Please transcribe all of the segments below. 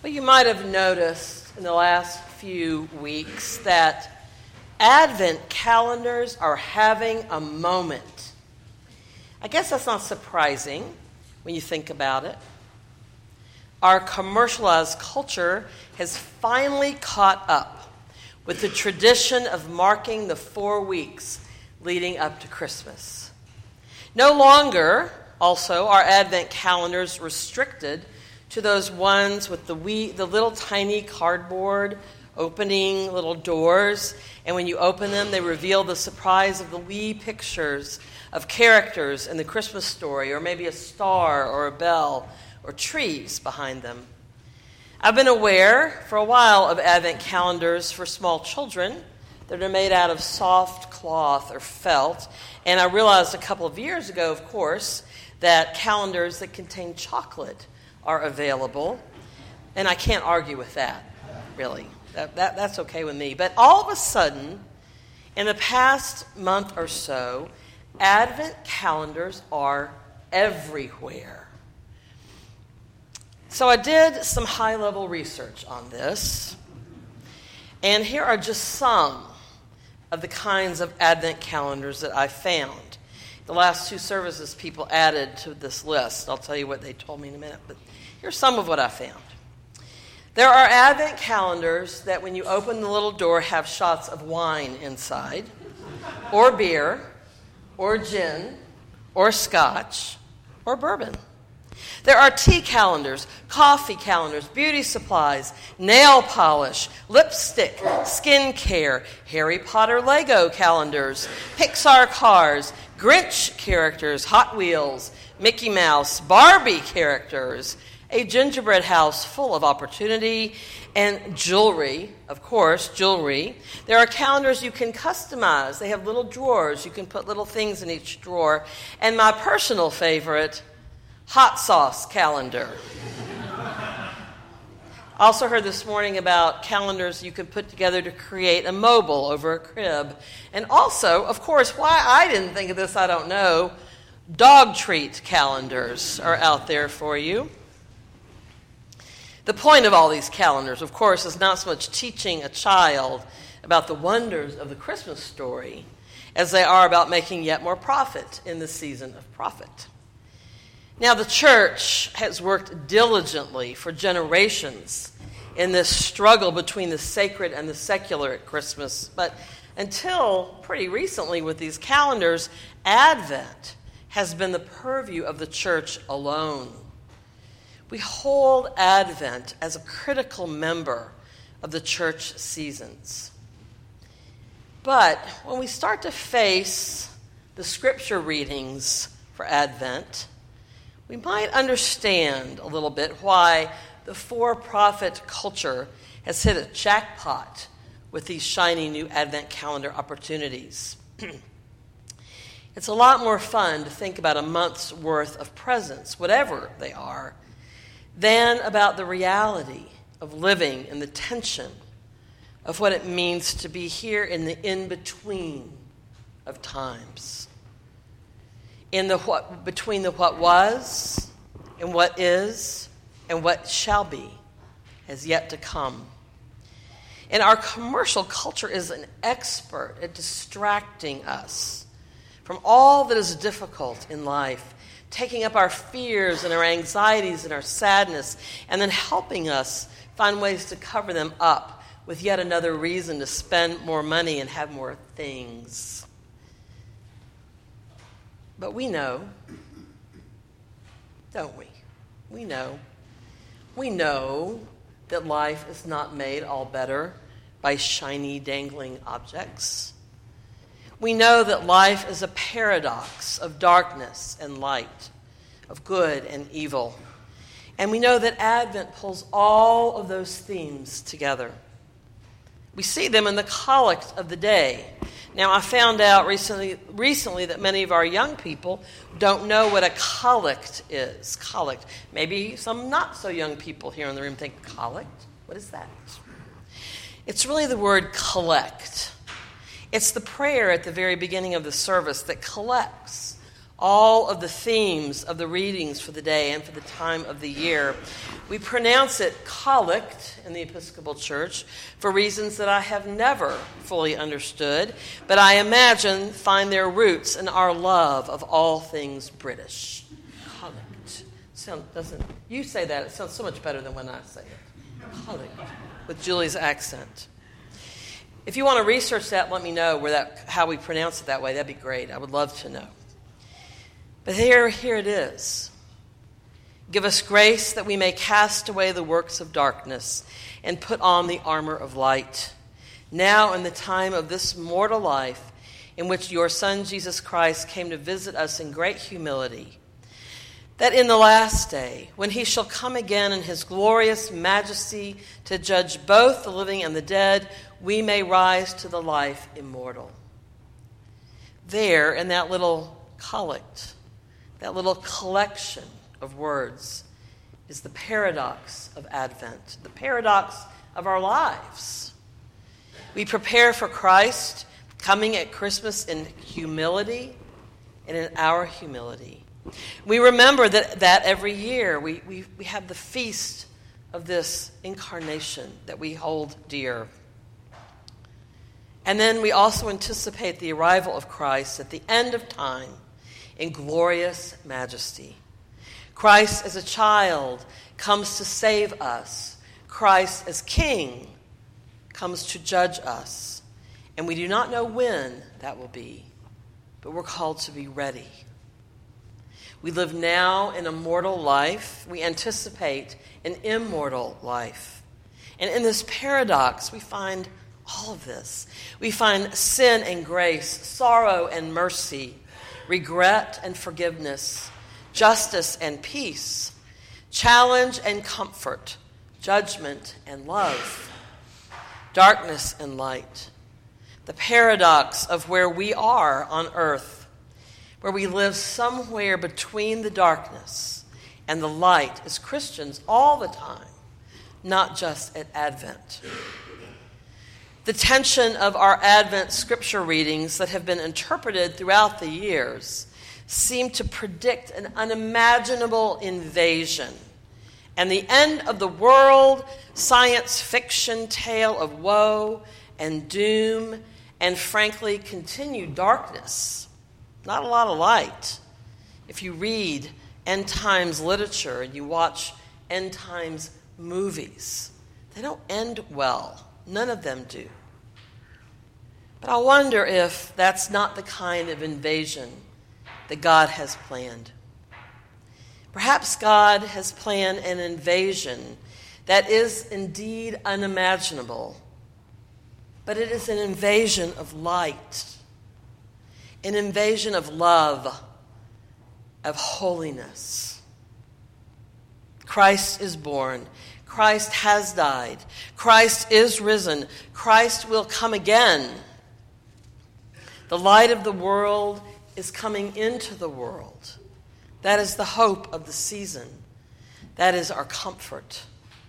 Well, you might have noticed in the last few weeks that Advent calendars are having a moment. I guess that's not surprising when you think about it. Our commercialized culture has finally caught up with the tradition of marking the 4 weeks leading up to Christmas. No longer, also, are Advent calendars restricted to those ones with the little tiny cardboard opening little doors, and when you open them, they reveal the surprise of the wee pictures of characters in the Christmas story, or maybe a star or a bell or trees behind them. I've been aware for a while of Advent calendars for small children that are made out of soft cloth or felt, and I realized a couple of years ago, of course, that calendars that contain chocolate are available, and I can't argue with that, really. That's okay with me. But all of a sudden, in the past month or so, Advent calendars are everywhere. So I did some high-level research on this, and here are just some of the kinds of Advent calendars that I found. The last 2 services people added to this list. I'll tell you what they told me in a minute, but here's some of what I found. There are Advent calendars that when you open the little door have shots of wine inside, or beer, or gin, or scotch, or bourbon. There are tea calendars, coffee calendars, beauty supplies, nail polish, lipstick, skincare, Harry Potter Lego calendars, Pixar cars, Grinch characters, Hot Wheels, Mickey Mouse, Barbie characters, a gingerbread house full of opportunity, and jewelry, of course, jewelry. There are calendars you can customize. They have little drawers. You can put little things in each drawer. And my personal favorite, hot sauce calendar. I also heard this morning about calendars you can put together to create a mobile over a crib. And also, of course, why I didn't think of this, I don't know, dog treat calendars are out there for you. The point of all these calendars, of course, is not so much teaching a child about the wonders of the Christmas story as they are about making yet more profit in the season of profit. Now, the church has worked diligently for generations in this struggle between the sacred and the secular at Christmas, but until pretty recently with these calendars, Advent has been the purview of the church alone. We hold Advent as a critical member of the church seasons. But when we start to face the scripture readings for Advent, we might understand a little bit why the for-profit culture has hit a jackpot with these shiny new Advent calendar opportunities. It's a lot more fun to think about a month's worth of presents, whatever they are, than about the reality of living in the tension of what it means to be here in the in-between of times. In the between the what was and what is and what shall be has yet to come. And our commercial culture is an expert at distracting us from all that is difficult in life, taking up our fears and our anxieties and our sadness, and then helping us find ways to cover them up with yet another reason to spend more money and have more things. But we know, don't we? We know. We know that life is not made all better by shiny, dangling objects. We know that life is a paradox of darkness and light, of good and evil. And we know that Advent pulls all of those themes together. We see them in the collect of the day. Now, I found out recently that many of our young people don't know what a collect is. Collect. Maybe some not so young people here in the room think, collect? What is that? It's really the word collect. It's the prayer at the very beginning of the service that collects all of the themes of the readings for the day and for the time of the year. We pronounce it collect in the Episcopal Church for reasons that I have never fully understood, but I imagine find their roots in our love of all things British. Collect. You say that, it sounds so much better than when I say it. Collect. With Julie's accent. If you want to research that, let me know how we pronounce it that way. That'd be great. I would love to know. But here it is. Give us grace that we may cast away the works of darkness and put on the armor of light. Now in the time of this mortal life in which your Son Jesus Christ came to visit us in great humility, that in the last day, when he shall come again in his glorious majesty to judge both the living and the dead, we may rise to the life immortal. There, in that little collect, that little collection of words, is the paradox of Advent, the paradox of our lives. We prepare for Christ coming at Christmas in humility and in our humility. We remember that every year we have the feast of this incarnation that we hold dear. And then we also anticipate the arrival of Christ at the end of time in glorious majesty. Christ as a child comes to save us. Christ as king comes to judge us. And we do not know when that will be, but we're called to be ready. We live now in a mortal life. We anticipate an immortal life. And in this paradox, we find all of this. We find sin and grace, sorrow and mercy, regret and forgiveness, justice and peace, challenge and comfort, judgment and love, darkness and light. The paradox of where we are on earth, where we live somewhere between the darkness and the light as Christians all the time, not just at Advent. The tension of our Advent scripture readings that have been interpreted throughout the years seem to predict an unimaginable invasion and the end of the world, science fiction tale of woe and doom, and frankly, continued darkness. Not a lot of light. If you read end times literature and you watch end times movies, they don't end well. None of them do. But I wonder if that's not the kind of invasion that God has planned. Perhaps God has planned an invasion that is indeed unimaginable, but it is an invasion of light, an invasion of love, of holiness. Christ is born. Christ has died. Christ is risen. Christ will come again. The light of the world is coming into the world. That is the hope of the season. That is our comfort.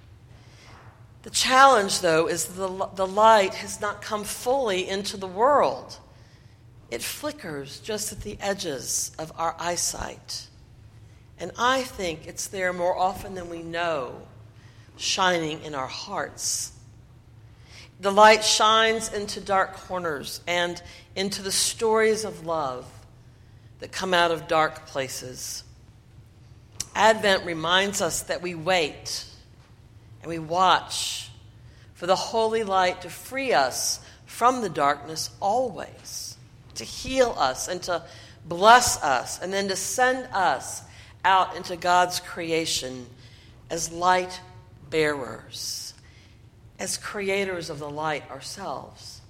The challenge, though, is the light has not come fully into the world. It flickers just at the edges of our eyesight. And I think it's there more often than we know, shining in our hearts. The light shines into dark corners and into the stories of love that come out of dark places. Advent reminds us that we wait and we watch for the holy light to free us from the darkness always, to heal us and to bless us, and then to send us out into God's creation as light bearers, as creators of the light ourselves.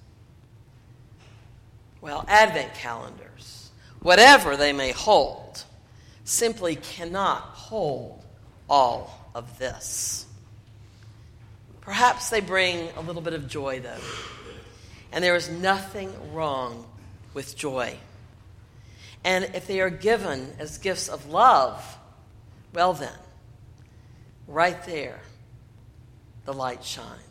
Well, Advent calendars, whatever they may hold, simply cannot hold all of this. Perhaps they bring a little bit of joy, though. And there is nothing wrong with joy. And if they are given as gifts of love, well then, right there, the light shines.